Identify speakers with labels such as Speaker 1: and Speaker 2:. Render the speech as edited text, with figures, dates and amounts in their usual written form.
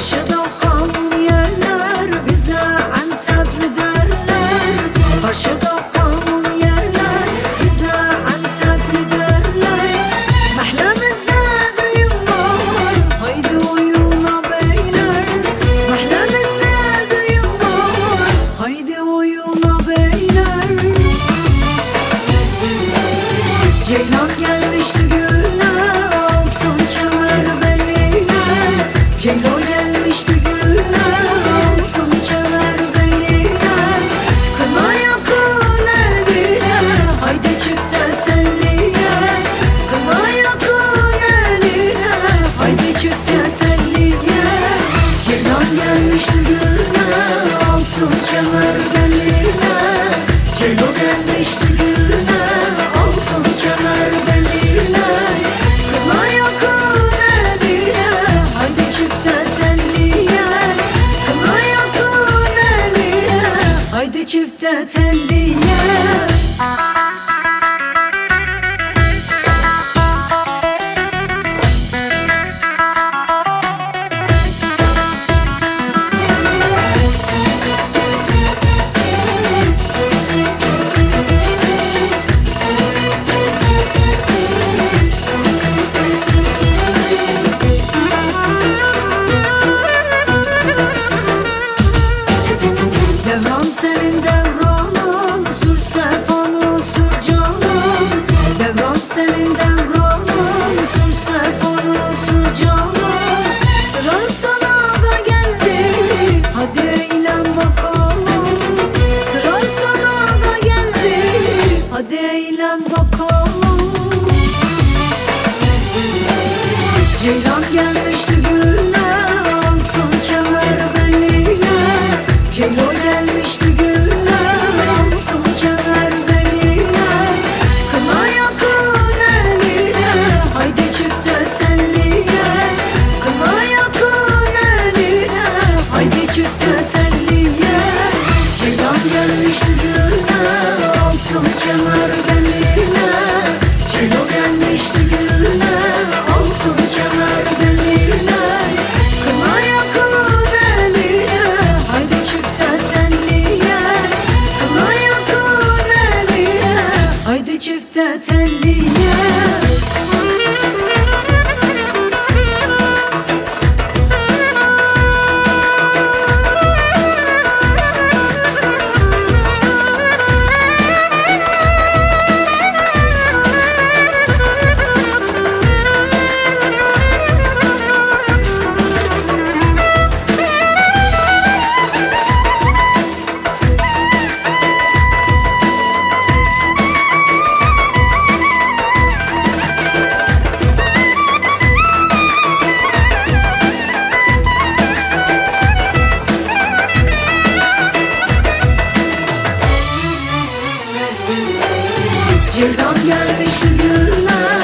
Speaker 1: Karşıda kanun yerler, bize Antepli derler. Karşıda kanun yerler, bize Antepli derler. Mahlemizde düğün var, haydi oyuna beyler. Mahlemizde düğün var, haydi oyuna beyler. Ceylan gelmişti güne, altın kemer beline. Ceylo gelmişti güne, altın kemer beline. Kına yakın eline, haydi çifte telliye. Kına yakın eline, haydi çifte telliye. Ceylan gelmişti güne, altın kemer beline. Ceylo gelmişti güne, altın kemer beline. Kına yakın eline, haydi çifte telliye. Kına yakın eline, haydi çifte telliye. Devran senin devranın, sür sefanı sür canım. Devran senin devranın, sür sefanı sür canım. Sıra sana da geldi, hadi eğlen bakalım. Sıra sana da geldi, hadi eğlen bakalım. Ceylan gelmişti güne, altın kemer beline. Ceylo gelmişti güne, altın kemer beline. Kına yakın eline, haydi çifte telliye. Kına yakın eline, haydi çifte telliye. Ceylan gelmişti güne, altın kemer beline. Ceylo gelmişti güne, altın kemer beline. Kına yakın eline, haydi çifte telliye. Kına yakın eline, haydi çifte telliye. Ceylan gelmişti güne,